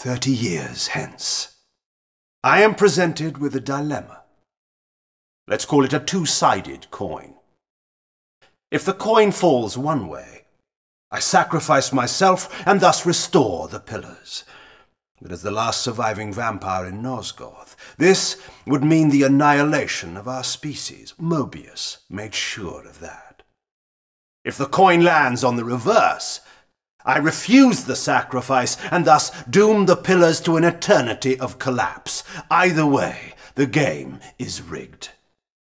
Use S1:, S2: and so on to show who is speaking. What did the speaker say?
S1: 30 years hence, I am presented with a dilemma. Let's call it a two-sided coin. If the coin falls one way, I sacrifice myself and thus restore the pillars. But as the last surviving vampire in Nosgoth, this would mean the annihilation of our species. Mobius made sure of that. If the coin lands on the reverse, I refuse the sacrifice and thus doom the pillars to an eternity of collapse. Either way, the game is rigged.